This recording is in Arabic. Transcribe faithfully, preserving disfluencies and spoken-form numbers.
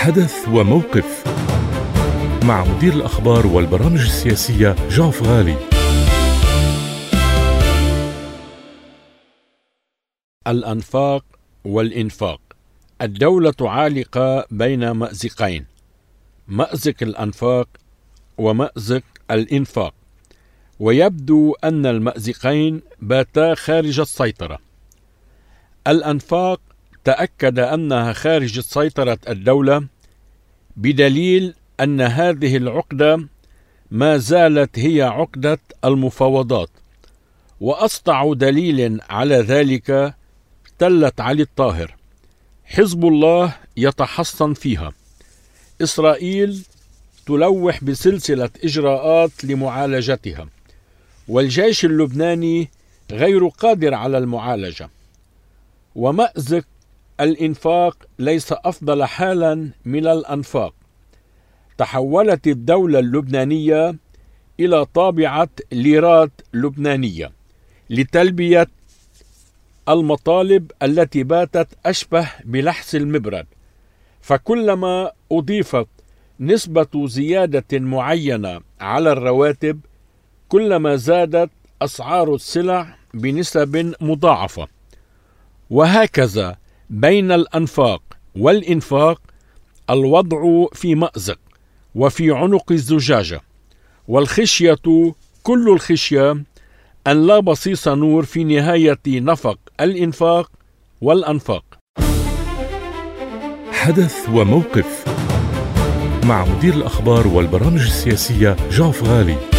حدث وموقف مع مدير الأخبار والبرامج السياسية جان فغالي. الأنفاق والإنفاق. الدولة عالقة بين مأزقين، مأزق الأنفاق ومأزق الإنفاق، ويبدو أن المأزقين باتا خارج السيطرة. الأنفاق تأكد أنها خارج سيطرة الدولة بدليل أن هذه العقدة ما زالت هي عقدة المفاوضات، وأسطع دليل على ذلك تلة علي الطاهر. حزب الله يتحصن فيها، إسرائيل تلوح بسلسلة إجراءات لمعالجتها، والجيش اللبناني غير قادر على المعالجة. ومأزق الإنفاق ليس أفضل حالا من الأنفاق. تحولت الدولة اللبنانية إلى طابعة ليرات لبنانية لتلبية المطالب التي باتت أشبه بلحس المبرد، فكلما أضيفت نسبة زيادة معينة على الرواتب كلما زادت أسعار السلع بنسب مضاعفة. وهكذا بين الأنفاق والإنفاق الوضع في مأزق وفي عنق الزجاجة، والخشية كل الخشية أن لا بصيص نور في نهاية نفق الإنفاق والأنفاق. حدث وموقف مع مدير الأخبار والبرامج السياسية جان فغالي.